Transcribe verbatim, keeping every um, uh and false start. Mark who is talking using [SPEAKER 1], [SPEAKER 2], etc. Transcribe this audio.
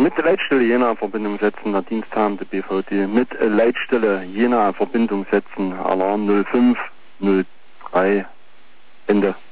[SPEAKER 1] mit der Leitstelle Jena in Verbindung setzen, der diensthabende B V D. Mit der Leitstelle Jena in Verbindung setzen, Alarm null fünf null drei, Ende.